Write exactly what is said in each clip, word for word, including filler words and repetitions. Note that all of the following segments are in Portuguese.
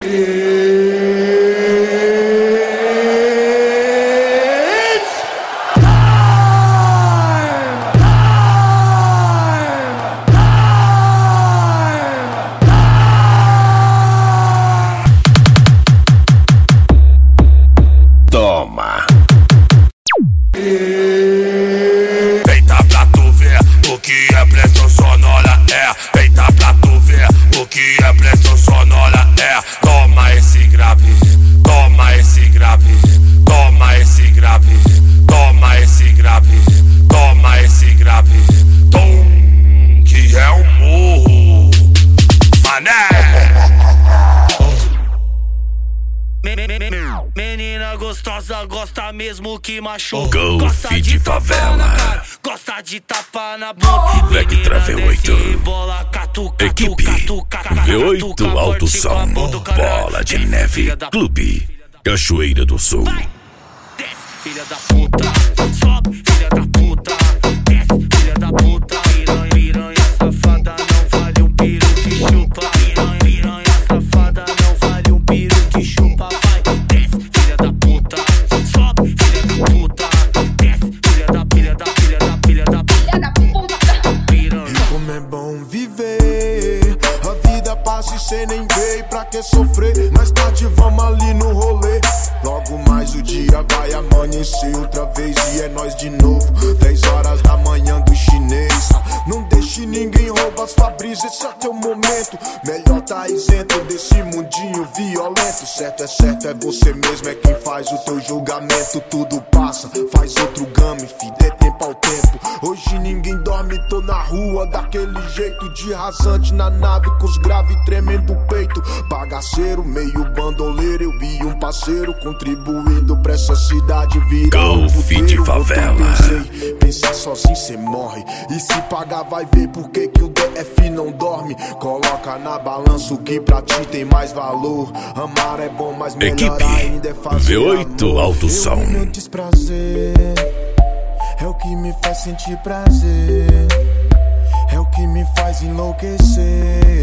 Toma. Eita pra tu ver o que é pressão sonora, é. Eita pra tu ver o que é pressão sonora, é. Toma esse grave, toma esse grave, toma esse grave, toma esse grave, toma esse grave. Tom, que é o morro, mané. Menina gostosa, gosta mesmo que machuca. Golfe de favela. Cara, gosta de tapar na boca. Black Trave oito. Bola, catu, catu, Equipe catu, catu, V oito Alto Som. Bola de Neve Clube Cachoeira do Sul. Desce, filha da puta. Sobe, filha da puta. Desce, filha da puta. Piranha, piranha safada, não vale um piro que chupa. Piranha, piranha safada, não vale um piro que chupa. Vai, desce, filha da puta. Sobe, filha da puta. Desce, filha da, filha da, filha da, filha da, filha da puta. Piranha. E como é bom viver, a vida passa e cê nem vê. Pra que sofrer? Mais tarde vamos ali no rolê. Logo mais o dia vai amanhecer outra vez e é nós de novo. Dez horas da manhã do chinês. Não deixe ninguém roubar sua brisa, esse é teu momento. Melhor tá isento desse mundinho violento. Certo é certo, é você mesmo, é quem faz o teu julgamento. Tudo passa, faz outro game, fi, dê tempo ao tempo. Hoje ninguém dorme, tô na rua daquele jeito. De rasante na nave, com os graves tremendo o peito. Bagaceiro, meio bandoleiro, eu vi um parceiro contribuindo pra essa cidade virar um Golfe de favela. Pensei, pensar sozinho cê morre. E se pagar vai ver por que que o D F não dorme. Coloca na balança o que pra ti tem mais valor. Amar é bom, mas melhor Equipe ainda é fazer V oito amor. Alto Som. Eu meu desprazer é o que me faz sentir prazer. É o que me faz enlouquecer.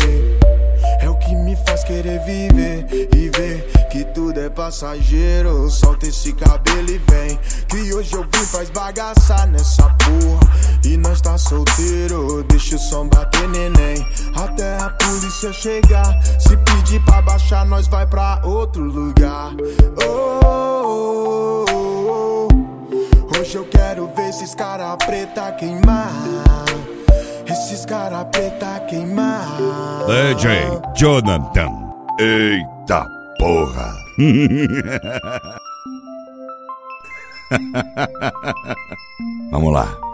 É o que me faz querer viver e ver que tudo é passageiro. Solta esse cabelo e vem, que hoje eu vim pra esbagaçar nessa porra. E nós tá solteiro, deixa o som bater neném. Até a polícia chegar, se pedir pra baixar nós vai pra outro lugar. Oh, oh, oh, oh. Hoje eu quero ver esses cara preta queimar. Esses cara preta queimar. D J Jonathan. Eita porra. Vamos lá.